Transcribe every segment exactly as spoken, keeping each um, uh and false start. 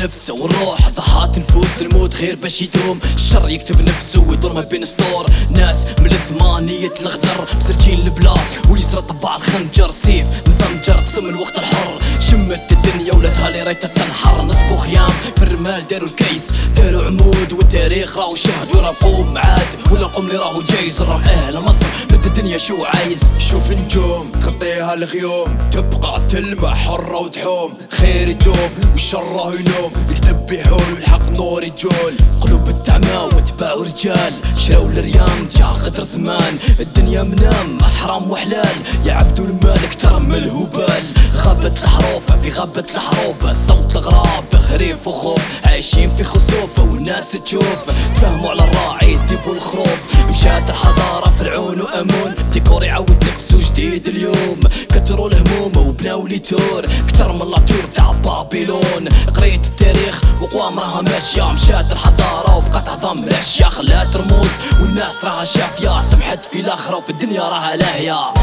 بالنفس والروح ضحات نفوس الموت غير باش يدوم. الشر يكتب نفسه ويدور ما بين سطور ناس من الثمانية الغدر مسرجين البلا واللي يسرط بعض خنجر سيف مزنجر قسم الوقت الحر. شمت الدنيا ولادها اللي ريتها تنحر نصبوا خيام في الرمال داروا الكيس داروا عمود والتاريخ راهو شهد وراقوا معاد ولا القوم اللي راهو جايز الرم اهل مصر مد الدنيا شو عايز. شوف النجوم تغطيها الغيوم تبقى تلمع حرة وتحوم خير يدوم والشر راهو ينوم يكتب بيحول والحق نور يجول. قلوب التعمى وتباعوا رجال شراو الريام جا غدر زمان الدنيا منام حرام وحلال يا عبدو المالك ترم الهبال. غابت الحروف في غابة الحروب صوت الغراب خريف وخوف عايشين في خسوفة والناس تشوف تفهموا على الراعي الديب والخروف. مشات الحضارة فرعون وامون ديكور يعود نفسه جديد اليوم كتروا الهموم وبناو لي تور كتر من لاتور تاع بابيلون. قريت التاريخ وقوام راها ماشية مشات الحضارة وبقات عظام راشية خلات رموز والناس راها شافية سمحت في الاخرة وفي الدنيا راها لاهية.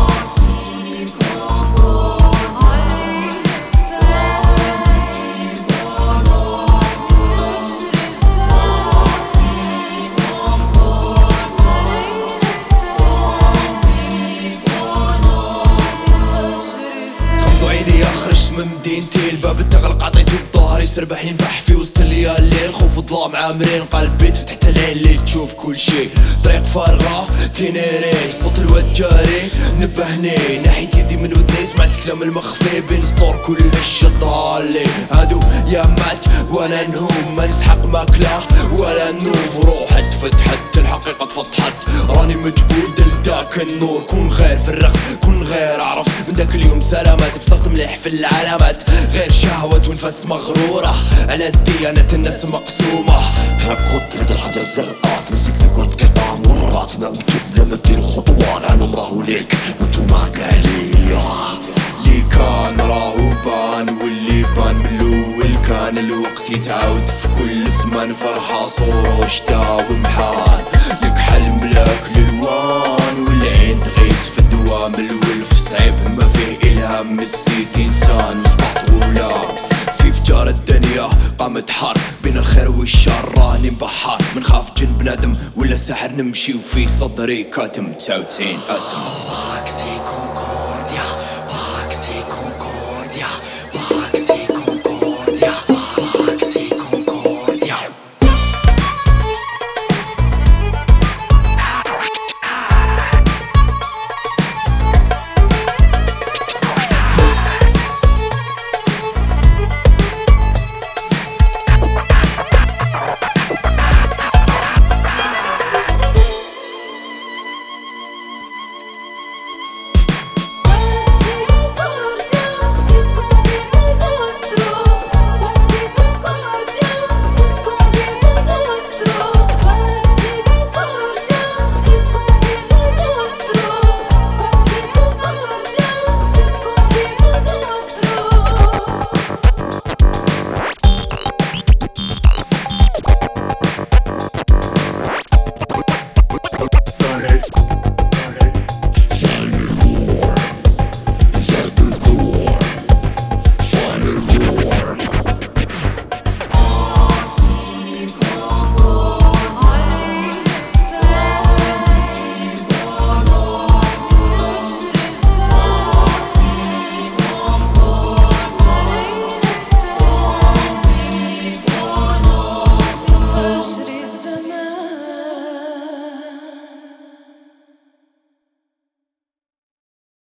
من مدينتي الباب تغلق عطيته الظهر يسربح ينبح في وسط الليالي الخوف وظلام عامرين قلبي تفتحت العين اللي تشوف كل شي طريق فارغة تينيري صوت الواد جاري نبهني ناحية يدي من ودني سمعت الكلام المخفي بين سطور كلش شطها لي هادو يا مات وانا نهوم ما نسحق ماكله ولا نوم روحي تفتحت الحقيقة تفتحت راني مجبود لداك النور كون غير في الرغد كون غير اعرف من داك اليوم سلامات بصرت مليح في العلامات غير شهوة ونفس مغرورة على الديانة الناس مقسومة. هاكد هاد الحجر الزرقاء تمسك في كرة قطع مراتنا وكيفنا ما دير خطوة العالم راهو ليك وانتوما كاع ليا. لي كان راهو بان واللي بان من الاول كان الوقت يتعاود في كل زمان فرحة صورة وشتا ومحان لك حلم لك الالوان والعين تغيس في الدوام الولف صعيب ما فيه الهام مسيت انسان وصبحت غلام. في فجار الدنيا قامت حرب بين الخير والشر راني بحار منخاف جن بنادم ولا سحر نمشي وفي صدري كاتم تسعة وتسعين اسم. باكسي كونكورديا باكسي كونكورديا